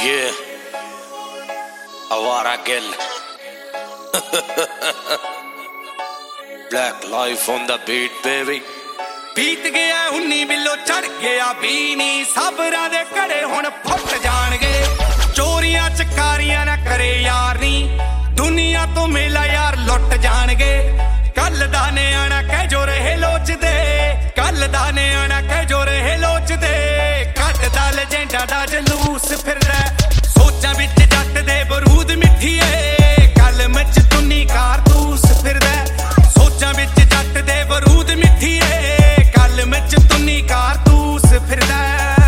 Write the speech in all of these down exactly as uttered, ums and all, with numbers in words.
Yeah, Awara Gill. Black life on the beat, baby. बीत गया उन्नी बिलो चढ़ गया बीनी सबरां दे घड़े हुण फुट जाणगे चोरियां चकारियां ना करे यार नी दुनिया तो मेला यार लुट जाणगे कल दा निआणा कह जो रहे लोचदे कल दा निआणा कह जो रहे लोचदे कटदा लेजेंडा दा जलूस फिरदा सोचां विच जट दे बरूद मिठीए कल मच तुन्नी कारतूस फिरदा सोचां विच जट दे बरूद मिठीए कल मच तुन्नी कारतूस फिरदा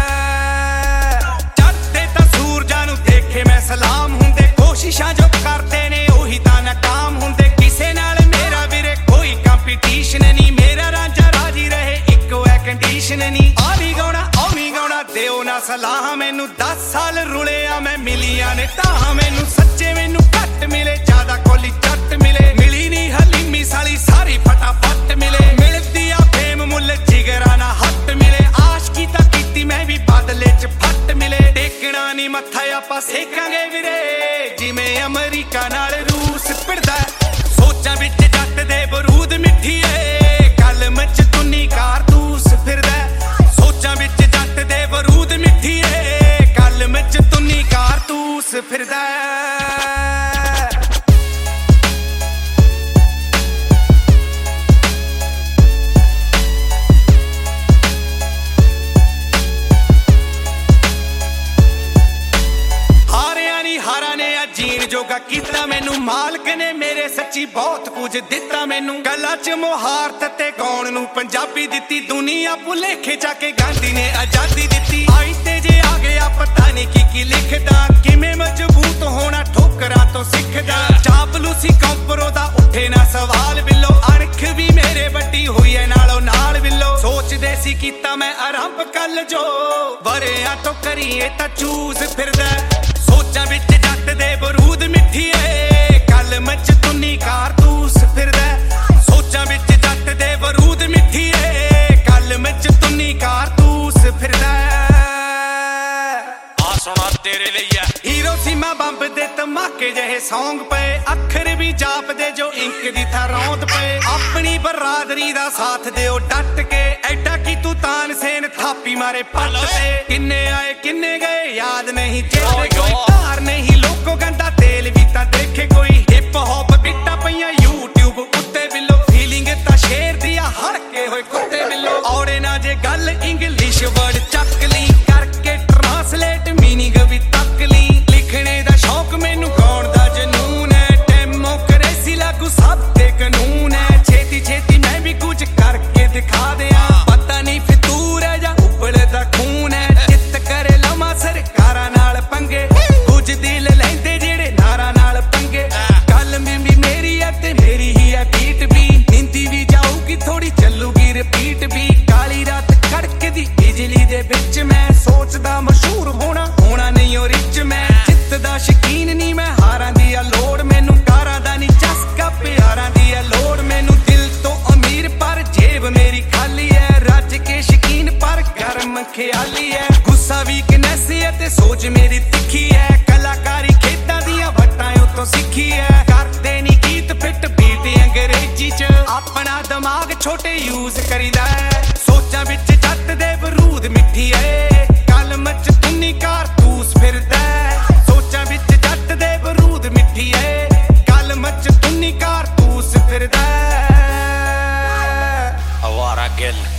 चढ़ते तां सूरजां नूं देखे मैं सलाम हुंदे कोशिशां जो करदे ने ओही तां नाकाम हुंदे किसे नाल मेरा वीरे कोई कंपीटीशन नहीं मेरा रांझा राजी रहे इक्को है कंडीशन नहीं आवी गाउणा आवी गाउणा दिओ ना सलाह मैनू दस साल रुलिया मैं मिलियां ने तां मैनू सच्चे मैनू घट मिले ज्यादा कोली चट मिले मिली नहीं हलीमी साली सारी फटाफट मिले मिलदी आ फेम मुल जिगरा ना हट मिले आशकी तां कीती मैं भी बदले च फट मिले टेकना नहीं मत्था आपां सेकांगे वीरे जिवें अमरीका नाल रूस भिड़दा सोचां विच जट दे बरूद मिठीए कल मच तुन्नी कारतूस फिरदा सोचां विच जट दे बरूद मिठीए कल मच तुन्नी कारतूस फिरदा जीण जोगा कीता मैनू मालक ने मेरे सच्ची बहुत कुछ दिता मैनू गल्लां च मुहारत ते गाउण नू पंजाबी दित्ती दुनिया भुलेखे जाके गांधी ने आजादी दित्ती आई ते जे आ गया पता नहीं की की लिखदा किवें मजबूत होना ठोकरां तो सिखदा चापलूसी कंपरो दा उठे ना सवाल बिलो अणख भी मेरे वड्डी होई है नालों नाल बिलो सोचदे सी कीता मैं आरंभ कल जो वरेआं तो करिए तां चूज फिरदा सोचां विच जट दे बरूद मिठीए कल मच तुन्नी कारतूस फिरदा सोचां विच जट दे बरूद मिठीए कल मच तुन्नी कारतूस फिरदा आ सुना तेरे लिए हीरो सीमा बंब दे धमाके जहे सॉन्ग पे अखर भी जाप दे जो इंक दी था रौंद पे अपनी बरादरी दा साथ दिओ डट के ऐडा की तू तानसेन थापी मारे पट पे किन्ने आए किन्ने गए याद नहीं चेते कोई तार नहीं लोको गंदा तेल भी ता देखे कोई हिप हॉप बिट्टा पईयां यूट्यूब उत्ते बिलो फीलिंग ता शेर दिया हड़के होए कुत्ते बिलो औड़े ना जे गल इंग्लिश वर्ड चक ली करके ट्रांसलेट मीनिंग भी तक ली लिखने दा शौक मैनू गाउण दा जनून है डेमोक्रेसी लागू सब ते कानून है छेती छेती मैं भी कुछ करके दिखा दिया पता नहीं फितूर है या उबलदा खून है चित करे लमा सरकारां नाल पंगे कुछ दिल लैंदे जेड़े नारा नाल पंगे गल भी मेरी है ते मेरी ही है बीट भी हिंदी भी जाऊगी थोड़ी चलूगी रिपीट भी काली रात खड़कदी बिजली दे विच मैं सोचदा मशहूर होना होना नहीं ओ रिच मैं जित दा शकीन नहीं मैं हारां दी आ लोड़ मैनू कारां दा नहीं चस्का प्यारां दी आ लोड़ मैनू दिल तो अमीर पर जेब मेरी खाली है रज के शकीन पर गर्म ख्याली है गुस्सा वीकनेस है ते सोच मेरी तिखी है कलाकारी खेतां दियां वट्टां उतों सिੱਖੀ है करदे नहीं गीत फिट बीट अंग्रेजी च अपना दिमाग छोटे यूज करीदा है सोचां विच जट दे बरूद मिठी है कल मच तुन्नी कारतूस फिरदा सोचां विच जट दे बरूद मिठी है कल मच तुन्नी कारतूस फिरदा Awara Gill.